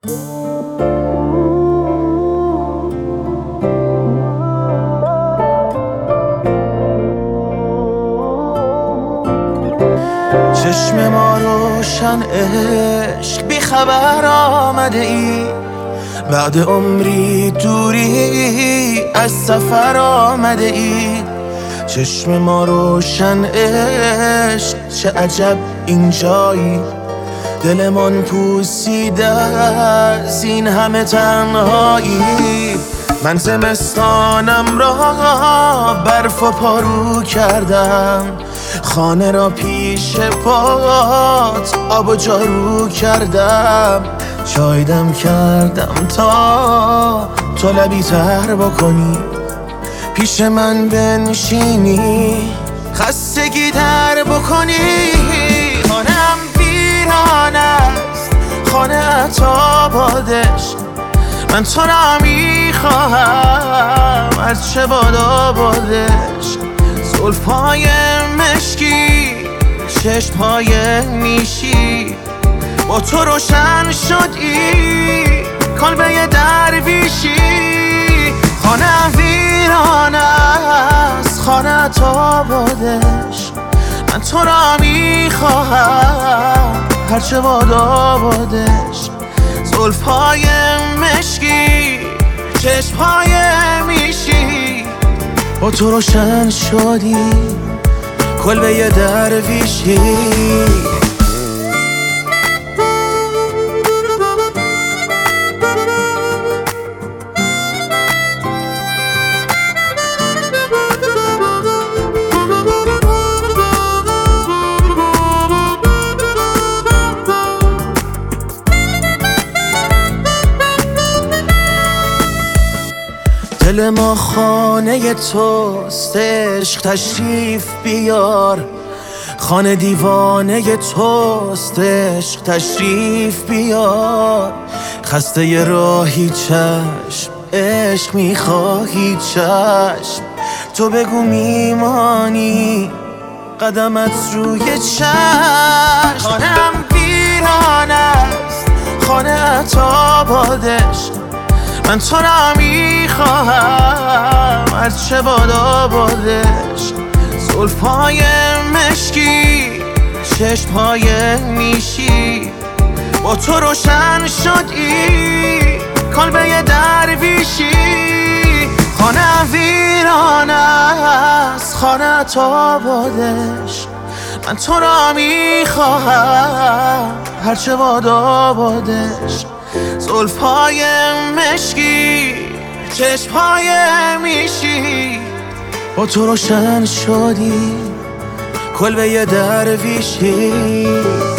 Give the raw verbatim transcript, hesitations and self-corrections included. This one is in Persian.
چشم ما روشن عشق بی خبر آمده ای، بعد عمری دوری از سفر آمده ای. چشم ما روشن عشق چه عجب اینجایی، دلمان پوسیده از این همه تنهایی. من زمستانم را برف و پارو کردم، خانه را پیش پات آب و جارو کردم. چای دم کردم تا تو لبی تر بکنی، پیش من بنشینی خستگی در بکنی. خانم ویران است، خانه تا بادش، من تو را میخواهم هرچه بادا بادش. زلفای مشکی، چشمهای نیشی، با تو روشن شدی کلبه درویشی. خانه ویران است، خانه تا بادش، من تو را میخواهم هرچه بادا بادش. زلفای مشکی، چشمهای میشی، با تو روشن شدی کلبه درویشی. دل ما خانه توست، عشق تشریف بیار. خانه دیوانه توست، عشق تشریف بیار. خسته ی راهی چشم، عشق میخواهی چشم، تو بگو میمانی قدمت روی چشم. خانم ویران است، خانه تا بادش، من تو را میخواهم هرچه بادا بادش. زلفای مشکی، چشمهای نیشی، با تو روشن شدی کلبه درویشی. خانه ویران است، خانه تا بادش، من تو را میخواهم هرچه بادا بادش. زلفای مشکی، چشمهای میشی، با تو روشن شدی کلبه درویشی.